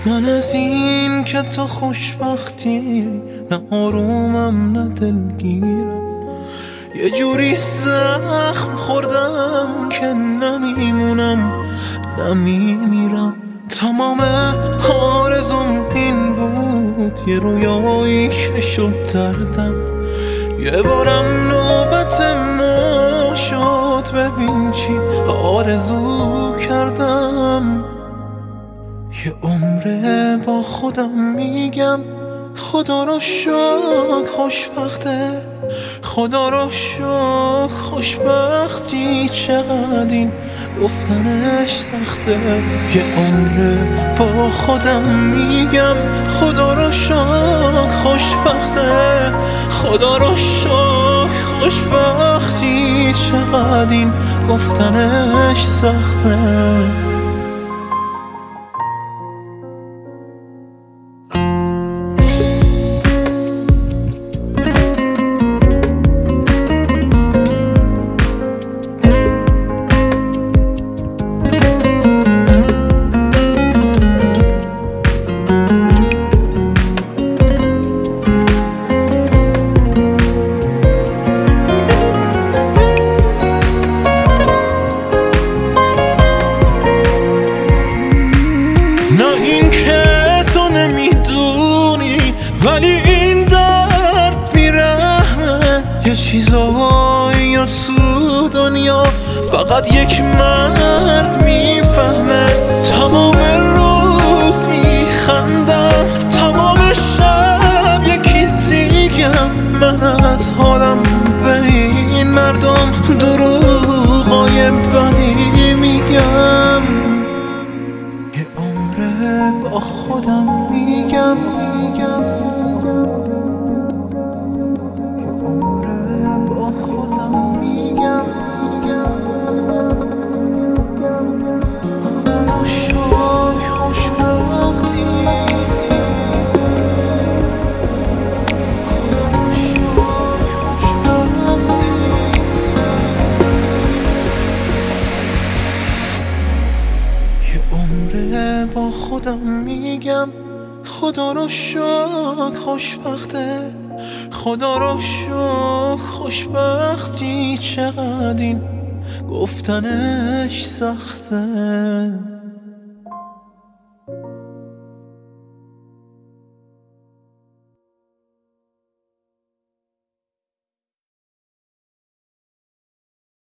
من از این که تو خوشبختی نه آرومم نه دلگیرم، یه جوری زخم خوردم که نمیمونم نمیمیرم. تمام آرزوم این بود یه رویایی که شد دردم، یه بارم نوبت ما شد ببین چی آرزو کردم. یه عمره با خودم میگم خدا رو شکر خوشبخته، خدا رو شکر خوشبختی چقدر این گفتنش سخته. یه عمره با خودم میگم خدا رو شکر خوشبخته، خدا رو شکر خوشبختی چقدر این گفتنش سخته. نه این که تو نمیدونی ولی این درد بیرحمه، یه چیزایی تو دنیا فقط یک مرد میفهمه. تمام روز میخندم تمام شب یکی دیگم، من از حالم به این مردم دروغای بدی میگم. با خودم میگم با خودم میگم شکر خوشبختی، با خودم میگم خدا رو شکر خوشبخته، خدا رو شکر خوشبختی چقدر این گفتنش سخته.